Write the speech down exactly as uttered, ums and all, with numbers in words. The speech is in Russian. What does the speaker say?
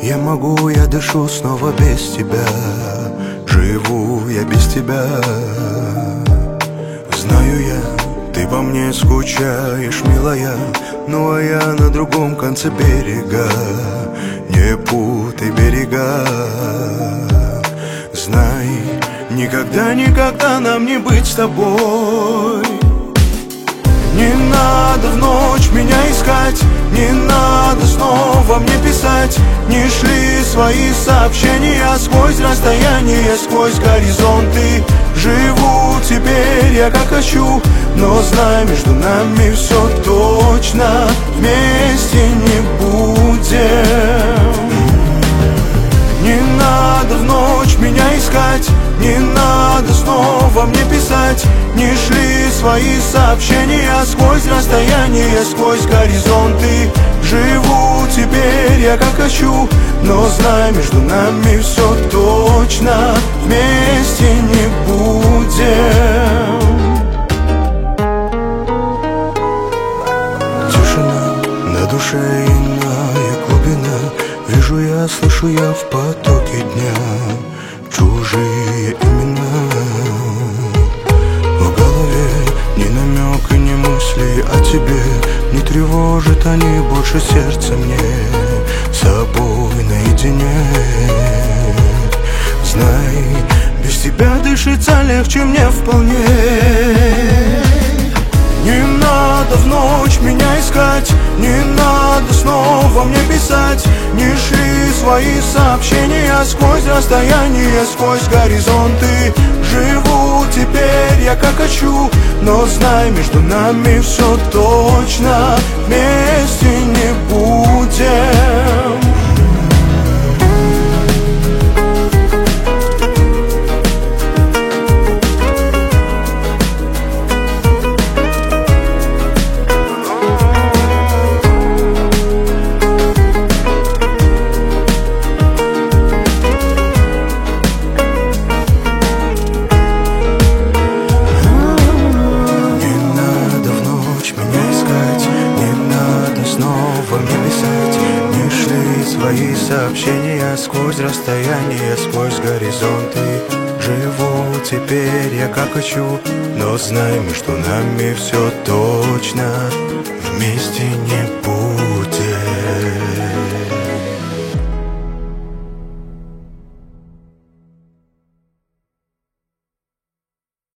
Я могу, я дышу снова без тебя. Живу я без тебя. Знаю я, ты по мне скучаешь, милая. Ну а я на другом конце берега. Не путай берега. Знай, никогда, никогда нам не быть с тобой. Не надо в ночь меня искать, не надо снова мне писать. Не шли свои сообщения сквозь расстояние, сквозь горизонты. Живу теперь я как хочу, но знай, между нами все точно вместе не будем. Не надо в ночь меня искать, не надо снова мне писать. Не шли свои сообщения сквозь расстояние, сквозь горизонты. Живу теперь я как хочу, но знай, между нами все точно вместе не будем. Тишина, на душе иная глубина. Вижу я, слышу я в потоке дня чужие имена. В голове ни намека, ни мысли о тебе. Не тревожат они больше сердце мне. С собой наедине. Знай, без тебя дышится легче мне вполне. Не надо в ночь меня искать, не надо снова мне писать. Не шли свои сообщения сквозь расстояние, сквозь горизонты. Живу теперь я как хочу, но знай, между нами все точно вместе не будем. Свои сообщения сквозь расстояние, сквозь горизонты. Живу теперь я как хочу, но знай, между нами все точно вместе не